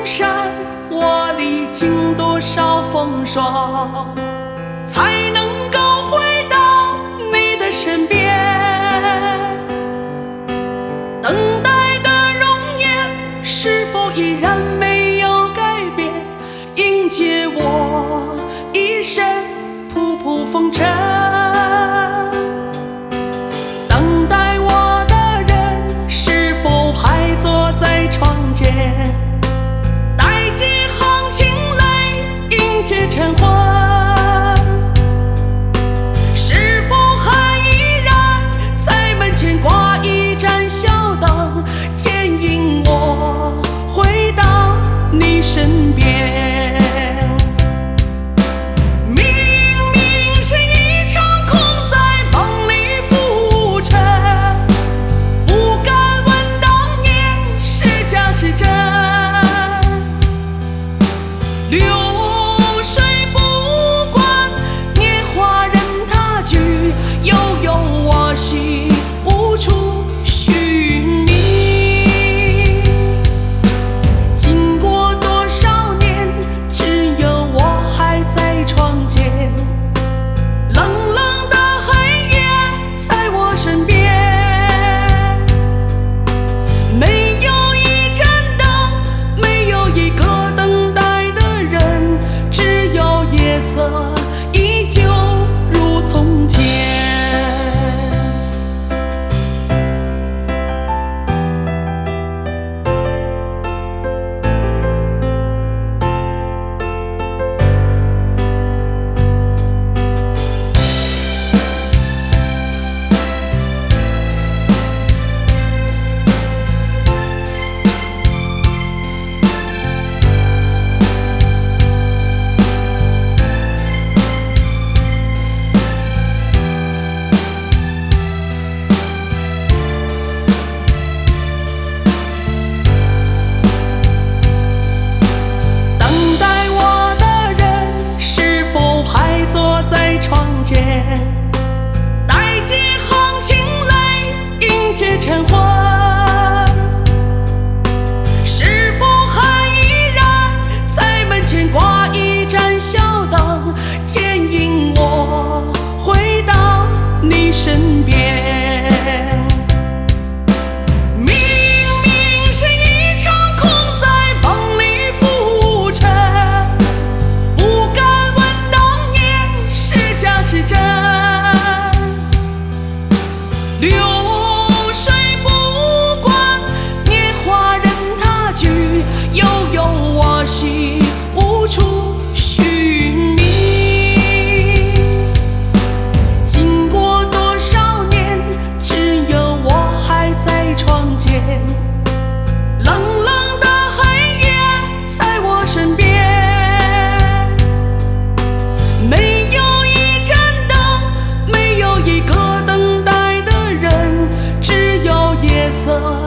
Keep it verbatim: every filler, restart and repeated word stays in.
山，我历经多少风霜，才能够回到你的身边。等待的容颜是否依然没有改变，迎接我一身仆仆风尘。等待我的人是否还坐在窗前，带几行清泪迎接晨昏？是否还依然在门前挂一盏小灯，牵引我回到你身边？明明是一场空在梦里浮沉，不敢问当年是假是真。流水不管年华任它去，悠悠我心无处寻觅。经过多少年，只有我还在窗前，冷冷的黑夜在我身边。没有一盏灯，没有一个等待的人，只有夜色依旧如从前。等待我的人是否还坐在窗前，带几行清泪迎接晨昏？是否还依然在门前挂一盏小灯，牵引我回到你身边？明明是一场空在梦里浮沉，不敢问当年是假是真。流水不管年华任它去，悠悠我心无处寻觅。经过多少年，只有我还在窗前，冷冷的黑夜在我身边。没有一盏灯，没有一个等待的人，只有夜色